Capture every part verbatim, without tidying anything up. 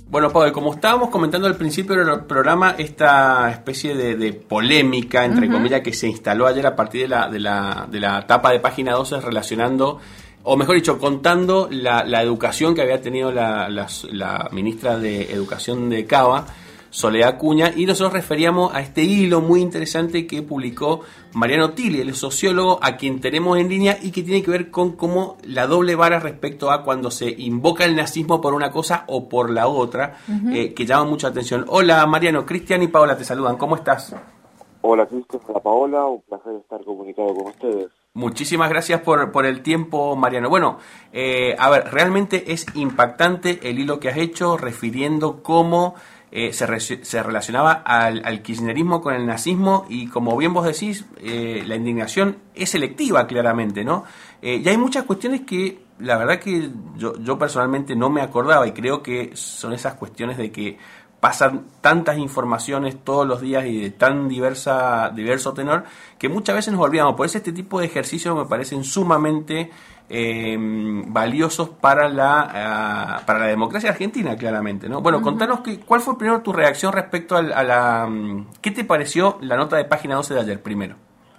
Bueno, Pablo, como estábamos comentando al principio del programa, esta especie de, de polémica, entre uh-huh. comillas, que se instaló ayer a partir de la, de la, de la tapa de Página doce relacionando, o mejor dicho, contando la, la educación que había tenido la, la, la ministra de Educación de Cava, Soledad Acuña, y nosotros referíamos a este hilo muy interesante que publicó Mariano Tilly, el sociólogo a quien tenemos en línea y que tiene que ver con cómo la doble vara respecto a cuando se invoca el nazismo por una cosa o por la otra, uh-huh. eh, que llama mucha atención. Hola Mariano, Cristian y Paola te saludan, ¿cómo estás? Hola Cristian, hola Paola, un placer estar comunicado con ustedes. Muchísimas gracias por, por el tiempo, Mariano. Bueno, eh, a ver, realmente es impactante el hilo que has hecho refiriendo cómo Eh, se, re, se relacionaba al, al kirchnerismo con el nazismo y como bien vos decís, eh, la indignación es selectiva claramente, ¿no? Eh, y hay muchas cuestiones que la verdad que yo, yo personalmente no me acordaba y creo que son esas cuestiones de que pasan tantas informaciones todos los días y de tan diversa diverso tenor que muchas veces nos olvidamos. Por eso este tipo de ejercicios me parecen sumamente eh, valiosos para la uh, para la democracia argentina, claramente, ¿no? Bueno, uh-huh. contanos que, cuál fue primero tu reacción respecto a, a la... Um, ¿qué te pareció la nota de Página doce de ayer primero?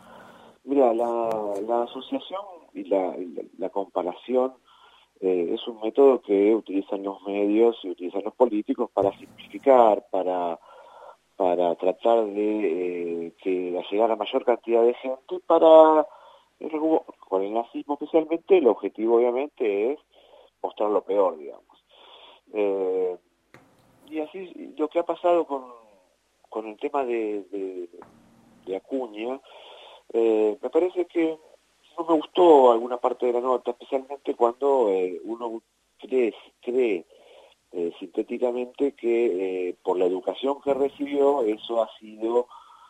Mira, la, la asociación y la, la, la comparación Eh, es un método que utilizan los medios y utilizan los políticos para simplificar, para para tratar de eh, que llegar a mayor cantidad de gente, para, con el nazismo especialmente, el objetivo obviamente es mostrar lo peor, digamos. Eh, y así, lo que ha pasado con, con el tema de, de, de Acuña, eh, me parece que no me gustó alguna parte de la nota, especialmente cuando eh, uno cree, cree eh, sintéticamente que eh, por la educación que recibió, eso ha sido,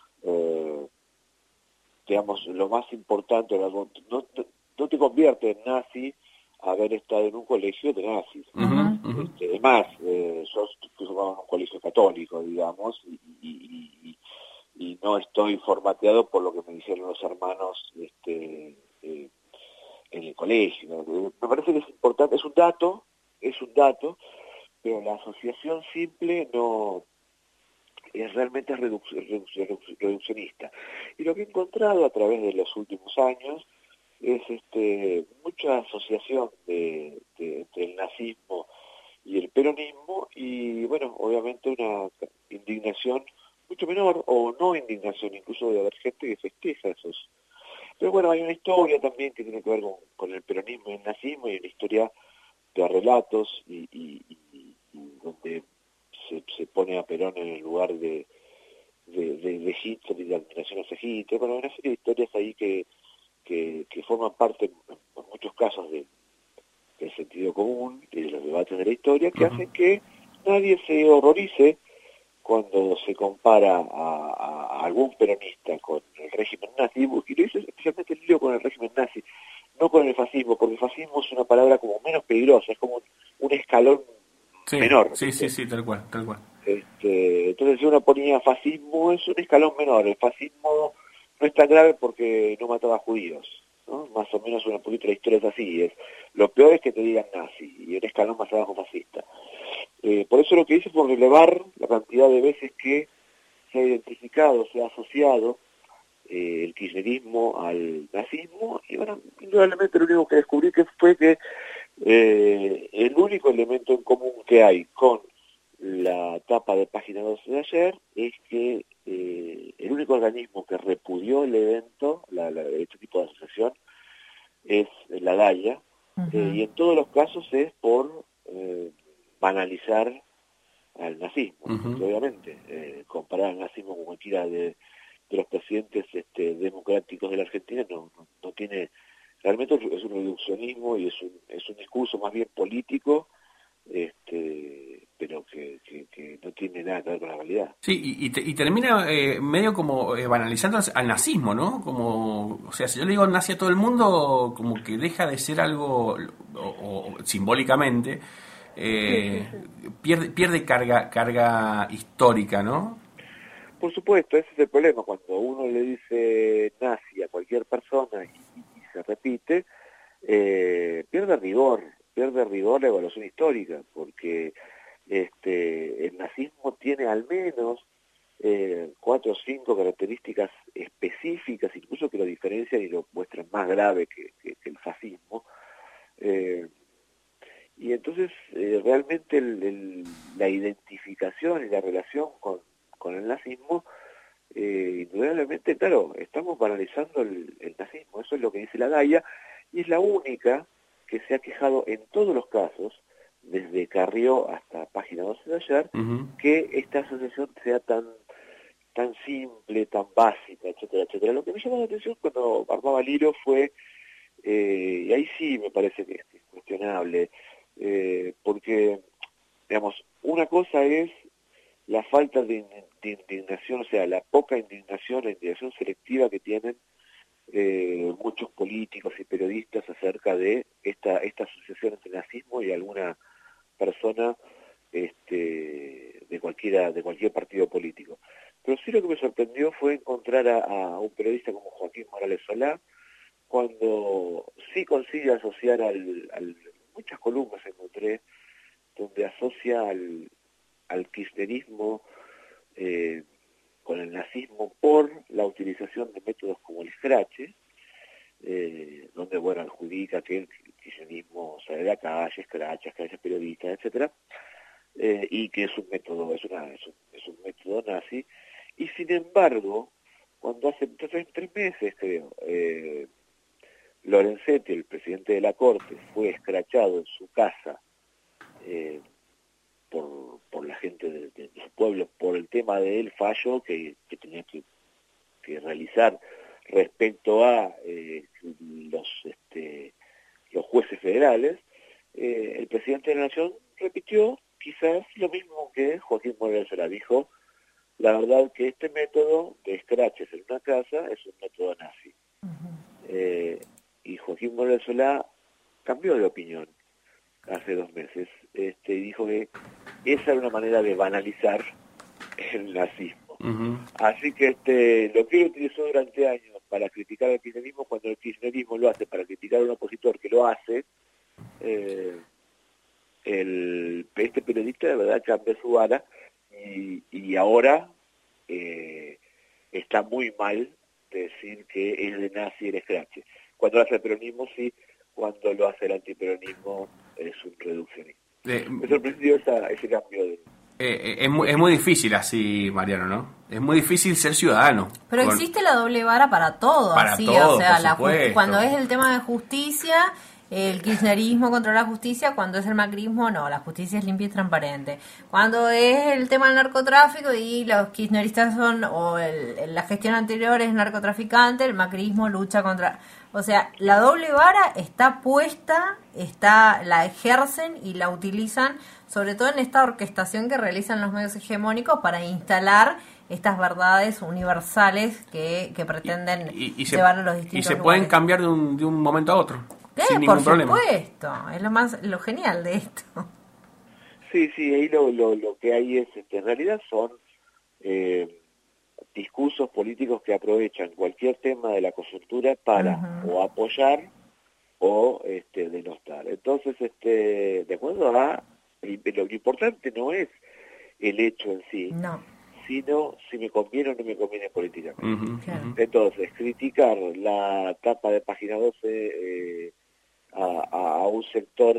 eh, digamos, lo más importante. No, no, no te convierte en nazi haber estado en un colegio de nazis. Uh-huh, uh-huh. Este, además, eh, yo estuve en un colegio católico, digamos, y, y, y, y no estoy formateado por lo que me dijeron los hermanos este, eh, en el colegio. Me parece que es importante, es un dato, es un dato, pero la asociación simple no es realmente reduc reduc reduc reduccionista. Y lo que he encontrado a través de los últimos años es este mucha asociación de, de, entre el nazismo y el peronismo, y bueno, obviamente una indignación mucho menor, o no indignación, incluso de haber gente que festeja esos. Pero bueno, hay una historia también que tiene que ver con, con el peronismo y el nazismo, y una historia de relatos, y, y, y, y donde se, se pone a Perón en el lugar de, de, de, de Hitler y de admiración hacia Hitler. Bueno, hay una serie de historias ahí que, que, que forman parte, en muchos casos, de, del sentido común y de los debates de la historia, que uh-huh. hacen que nadie se horrorice cuando se compara a, a, a algún peronista con el régimen nazi, y lo hice especialmente el lío con el régimen nazi, no con el fascismo, porque el fascismo es una palabra como menos peligrosa, es como un, un escalón sí, menor. Sí, ¿sí? sí, sí, tal cual, tal cual. Este, entonces si uno ponía fascismo, es un escalón menor, el fascismo no es tan grave porque no mataba judíos, ¿no? Más o menos un poquito la historia es así, es lo peor es que te digan nazi, y un escalón más abajo fascista. Eh, por eso lo que hice fue relevar la cantidad de veces que se ha identificado, se ha asociado eh, el kirchnerismo al nazismo, y bueno, indudablemente lo único que descubrí que fue que eh, el único elemento en común que hay con la tapa de Página doce de ayer es que eh, el único organismo que repudió el evento, la, la, este tipo de asociación, es la DAIA, uh-huh. eh, y en todos los casos es por eh, banalizar al nazismo, uh-huh. porque obviamente eh, comparar al nazismo con cualquiera de, de los presidentes este, democráticos de la Argentina no, no, no tiene, realmente es un reduccionismo y es un, es un discurso más bien político, este, pero que, que, que no tiene nada que ver con la realidad. Sí, y, y, te, y termina eh, medio como eh, banalizando al nazismo, ¿no? Como, o sea, si yo le digo nazi a todo el mundo, como que deja de ser algo, o, o simbólicamente, eh, sí, sí, sí. pierde pierde carga carga histórica, ¿no? Por supuesto, ese es el problema, cuando uno le dice nazi a cualquier persona y, y se repite, eh, pierde rigor, pierde rigor la evaluación histórica, porque este, el nazismo tiene al menos eh, cuatro o cinco características específicas, incluso que lo diferencian y lo muestran más grave que, que, que el fascismo. Eh, y entonces eh, realmente el, el, la identificación y la relación con, con el nazismo, eh, indudablemente, claro, estamos banalizando el, el nazismo, eso es lo que dice la Gaia, y es la única que se ha quejado en todos los casos, desde Carrió hasta Página doce de ayer, Uh-huh. que esta asociación sea tan tan simple, tan básica, etcétera, etcétera. Lo que me llamó la atención cuando armaba el hilo fue, eh, y ahí sí me parece que es cuestionable, eh, porque, digamos, una cosa es la falta de, de indignación, o sea, la poca indignación, la indignación selectiva que tienen eh, muchos políticos y periodistas acerca de esta, esta asociación entre nazismo y alguna persona este, de cualquiera, de cualquier partido político. Pero sí lo que me sorprendió fue encontrar a, a un periodista como Joaquín Morales Solá, cuando sí consigue asociar al, al muchas columnas encontré, donde asocia al, al kirchnerismo eh, con el nazismo por la utilización de métodos como el escrache, eh, donde, bueno, adjudica que el kirchnerismo sale de la calle, escracha, escracha periodistas, etcétera, eh, y que es un método, es, una, es, un, es un método nazi, y sin embargo, cuando hace tres, tres meses, creo, eh, Lorenzetti, el presidente de la Corte, fue escrachado en su casa eh, por, por la gente de, de, de su pueblo, por el tema del fallo que, que tenía que, que realizar respecto a eh, los, este, los jueces federales, eh, el presidente de la Nación repitió quizás lo mismo que Joaquín Morales Solá dijo. La verdad que este método de escraches en una casa es un método nazi. Uh-huh. Eh, y Joaquín Morales Solá cambió de opinión hace dos meses. Este, dijo que esa era una manera de banalizar el nazismo. Uh-huh. Así que este, lo que él utilizó durante años para criticar al kirchnerismo, cuando el kirchnerismo lo hace para criticar a un opositor que lo hace, eh, el, este periodista de verdad cambia su vara. Y, y ahora eh, está muy mal decir que es de nazi el escrache. Cuando lo hace el peronismo, sí. Cuando lo hace el antiperonismo, es un reduccionismo. Eh, Me sorprendió esa, ese cambio de... Eh, es, muy, es muy difícil así, Mariano, ¿no? Es muy difícil ser ciudadano. Pero con... existe la doble vara para todo, para así, todo, o sea, por la supuesto. Cuando es el tema de justicia... El kirchnerismo contra la justicia, cuando es el macrismo, no, la justicia es limpia y transparente. Cuando es el tema del narcotráfico y los kirchneristas son, o el, la gestión anterior es narcotraficante, el macrismo lucha contra... O sea, la doble vara está puesta, está la ejercen y la utilizan, sobre todo en esta orquestación que realizan los medios hegemónicos para instalar estas verdades universales que, que pretenden y, y, y se, llevar a los distintos Y se lugares. pueden cambiar de un, de un momento a otro. Eh, sin por ningún problema. supuesto, es lo más lo genial de esto. Sí, sí, ahí lo, lo, lo que hay es, este, en realidad son eh, discursos políticos que aprovechan cualquier tema de la coyuntura para uh-huh. o apoyar o este, denostar. Entonces, este, de acuerdo a, lo importante no es el hecho en sí, no. sino si me conviene o no me conviene políticamente. Uh-huh, claro. Entonces, criticar la tapa de Página doce eh, A, a un sector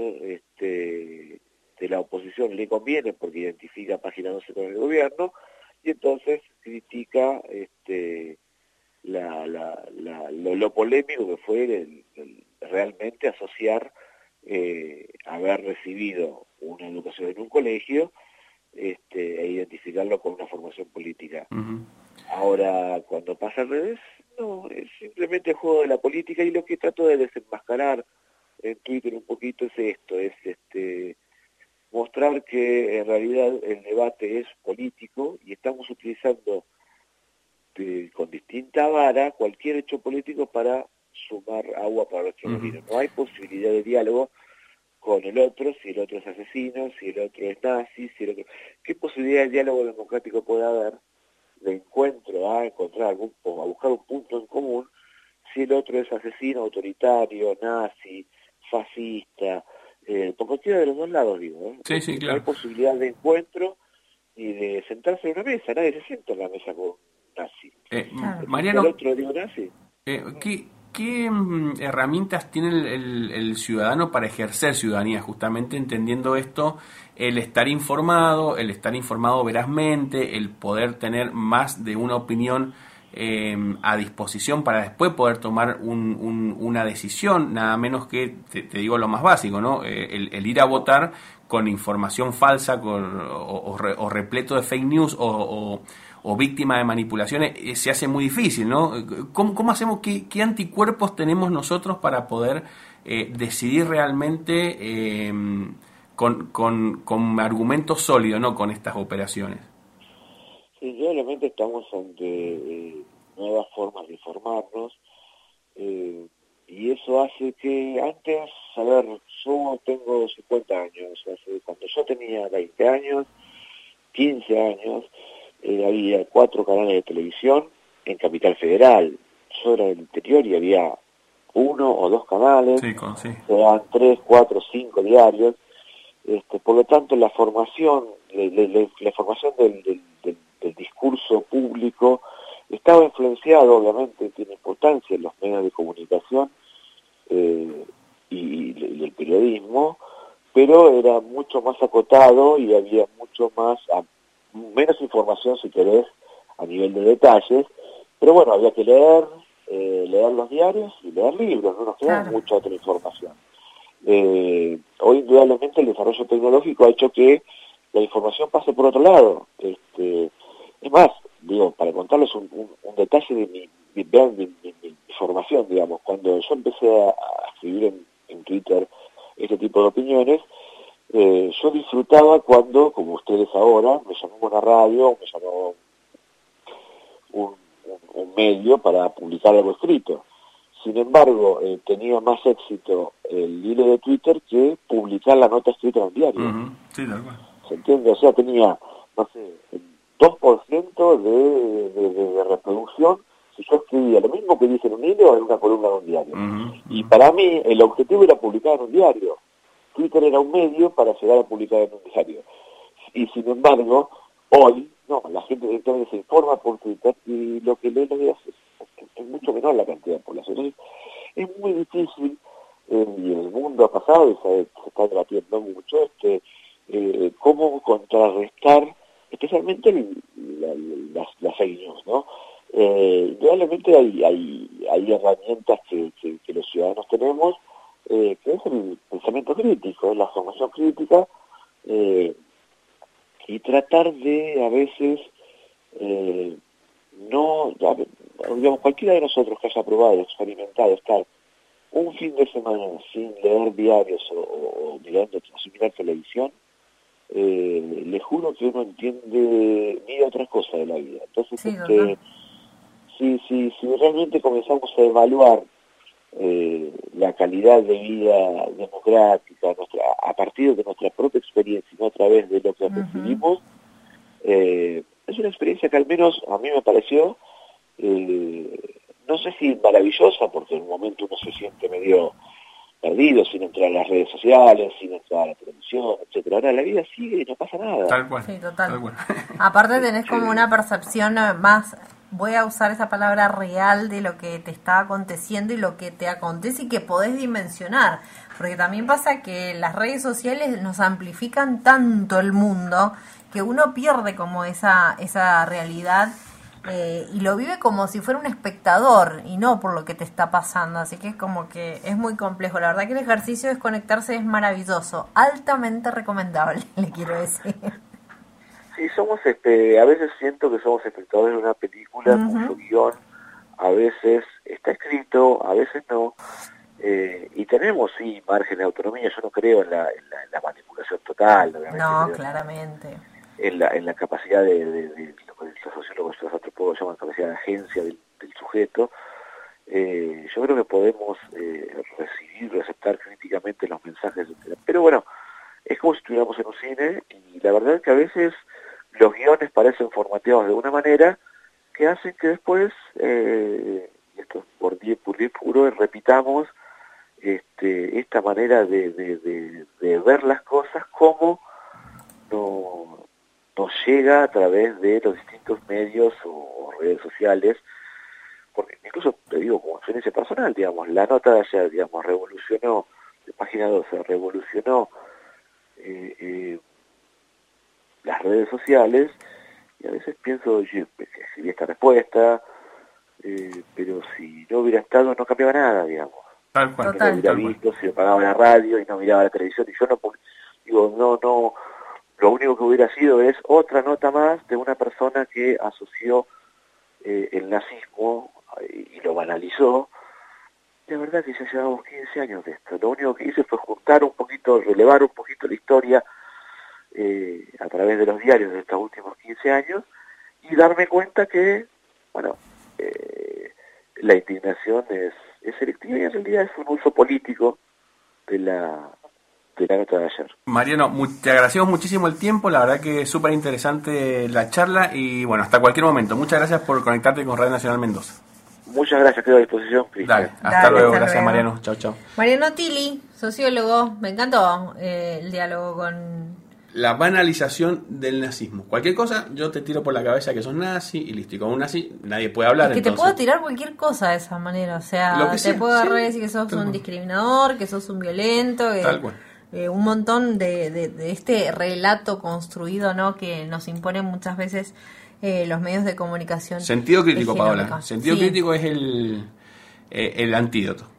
este, de la oposición le conviene porque identifica Página doce con el gobierno y entonces critica este, la, la, la, lo, lo polémico que fue el, el, realmente asociar eh, haber recibido una educación en un colegio este, e identificarlo con una formación política. Uh-huh. Ahora, cuando pasa al revés, no, es simplemente el juego de la política y lo que trato de desenmascarar en Twitter un poquito es esto, es este mostrar que en realidad el debate es político y estamos utilizando de, con distinta vara cualquier hecho político para sumar agua para nuestro molino. Uh-huh. No hay posibilidad de diálogo con el otro, si el otro es asesino, si el otro es nazi, si el otro... ¿Qué posibilidad de diálogo democrático puede haber de encuentro a encontrar algún, a buscar un punto en común si el otro es asesino, autoritario, nazi, fascista, eh, por cualquiera de los dos lados, digo, ¿eh? Sí, sí, claro. Hay posibilidad de encuentro y de sentarse en una mesa, nadie se sienta en la mesa con un nazi. Eh, Claro. Mariano, El otro digo nazi. eh, ¿qué, qué mm, herramientas tiene el, el- el ciudadano para ejercer ciudadanía? Justamente entendiendo esto, el estar informado, el estar informado verazmente, el poder tener más de una opinión eh, a disposición para después poder tomar un- un- una decisión, nada menos que, te, te digo lo más básico, ¿no? Eh, el, el ir a votar con información falsa con, o, o re- o repleto de fake news o, o- o víctima de manipulaciones, eh, se hace muy difícil, ¿no? ¿Cómo, cómo hacemos, qué, qué anticuerpos tenemos nosotros para poder eh, decidir realmente eh, con, con, con argumentos sólidos, ¿no? Con estas operaciones? Sí, realmente estamos ante eh, nuevas formas de informarnos, eh, y eso hace que antes, a ver, yo tengo cincuenta años, hace, cuando yo tenía veinte años, quince años, eh, había cuatro canales de televisión en Capital Federal. Yo era del interior y había uno o dos canales, Sí, con, sí. se daban tres, cuatro, cinco diarios. Este, por lo tanto, la formación, le, le, le, la formación del, del, del, del discurso público estaba influenciado, obviamente, tiene importancia en los medios de comunicación eh, y, y el periodismo, pero era mucho más acotado y había mucho más, a, menos información, si querés, a nivel de detalles, pero bueno, había que leer, eh, leer los diarios y leer libros, no nos quedaba Claro. mucha otra información. Eh, hoy indudablemente el desarrollo tecnológico ha hecho que la información pase por otro lado. Este, es más, digo, para contarles un, un, un detalle de mi, mi, mi, mi, mi formación, digamos, cuando yo empecé a, a escribir en, en Twitter este tipo de opiniones, eh, yo disfrutaba cuando, como ustedes ahora, me llamó una radio, me llamó un, un, un medio para publicar algo escrito. Sin embargo, eh, tenía más éxito el hilo de Twitter que publicar la nota escrita en un diario. Uh-huh. Sí, tal cual. ¿Se entiende? O sea, tenía, no sé, el dos por ciento de, de, de, de reproducción si yo escribía lo mismo que dice en un hilo en una columna de un diario. Uh-huh. Uh-huh. Y para mí, el objetivo era publicar en un diario. Twitter era un medio para llegar a publicar en un diario. Y sin embargo, hoy, no, la gente directamente se informa por Twitter y lo que lee los días es, es, es mucho menor la cantidad de población. Entonces, es muy difícil, eh, y el mundo ha pasado y se, se está debatiendo mucho, este, eh, cómo contrarrestar, especialmente el, la, las, las fake news, ¿no? Eh, realmente hay, hay, hay herramientas que, que, que los ciudadanos tenemos, eh, que es el pensamiento crítico, la formación crítica, eh, y tratar de, a veces, eh, no, digamos, cualquiera de nosotros que haya probado, experimentado, estar un fin de semana sin leer diarios o, o, o mirando, sin mirar televisión, eh, le juro que uno entiende, mira otras cosas de la vida. Entonces, Sí, este, si, si, si realmente comenzamos a evaluar eh, la calidad de vida democrática nuestra, a partir de nuestra propia experiencia y no a través de lo que uh-huh. recibimos, eh, es una experiencia que al menos a mí me pareció, eh, no sé si maravillosa, porque en un momento uno se siente medio perdido, sin entrar a las redes sociales, sin entrar a la televisión, etcétera. Ahora la vida sigue y no pasa nada. Tal cual. Sí, total. Tal cual. Aparte tenés como una percepción más, voy a usar esa palabra, real de lo que te está aconteciendo y lo que te acontece y que podés dimensionar. Porque también pasa que las redes sociales nos amplifican tanto el mundo que uno pierde como esa, esa realidad eh, y lo vive como si fuera un espectador y no por lo que te está pasando. Así que es como que es muy complejo. La verdad que el ejercicio de desconectarse es maravilloso. Altamente recomendable, le quiero decir. Sí, somos, este, a veces siento que somos espectadores de una película uh-huh. cuyo guión a veces está escrito, a veces no, eh, y tenemos, sí, margen de autonomía. Yo no creo en la, en la, en la manipulación total, obviamente. No, claramente. En la, en la capacidad de, de, de lo que los sociólogos y los antropólogos llaman capacidad de agencia del, del sujeto. Eh, yo creo que podemos eh, recibir, receptar críticamente los mensajes, pero bueno, es como si estuviéramos en un cine, y la verdad es que a veces los guiones parecen formateados de una manera que hacen que después, eh, esto es por diez por diez puro, repitamos este, esta manera de, de, de, de ver las cosas como no, nos llega a través de los distintos medios o, o redes sociales, porque incluso te digo como experiencia personal, digamos, la nota de ayer, digamos, revolucionó, de página doce, revolucionó eh, eh, las redes sociales, y a veces pienso, yo escribí esta respuesta, eh, pero si no hubiera estado no cambiaba nada, digamos. Tal cual. Si no hubiera visto, si apagaba la radio y no miraba la televisión, y yo no, digo, no, no, lo único que hubiera sido es otra nota más de una persona que asoció eh, el nazismo y, y lo banalizó. La verdad que ya llevamos quince años de esto. Lo único que hice fue juntar un poquito, relevar un poquito la historia eh, a través de los diarios de estos últimos quince años y darme cuenta que, bueno, eh, la indignación es, es selectiva y en realidad es un uso político de la, de la nota de ayer. Mariano, mu- te agradecemos muchísimo el tiempo, la verdad que es súper interesante la charla y bueno, hasta cualquier momento. Muchas gracias por conectarte con Radio Nacional Mendoza. Muchas gracias, quedo a disposición, Cristian. Dale, hasta Dale, luego, hasta gracias luego. Mariano, chao, chao. Mariano Tilly, sociólogo, me encantó eh, el diálogo con... La banalización del nazismo. Cualquier cosa, yo te tiro por la cabeza que sos nazi y listo. Y con un nazi nadie puede hablar. Es que entonces... te puedo tirar cualquier cosa de esa manera, o sea, Lo que te sea, puedo agarrar sí, y decir que sos tal un cual. discriminador, que sos un violento, que, Tal cual. eh, un montón de, de, de este relato construido, ¿no? Que nos imponen muchas veces eh, los medios de comunicación. Sentido crítico, hegemónicos. Paola. Sentido Sí. crítico es el, eh, el antídoto.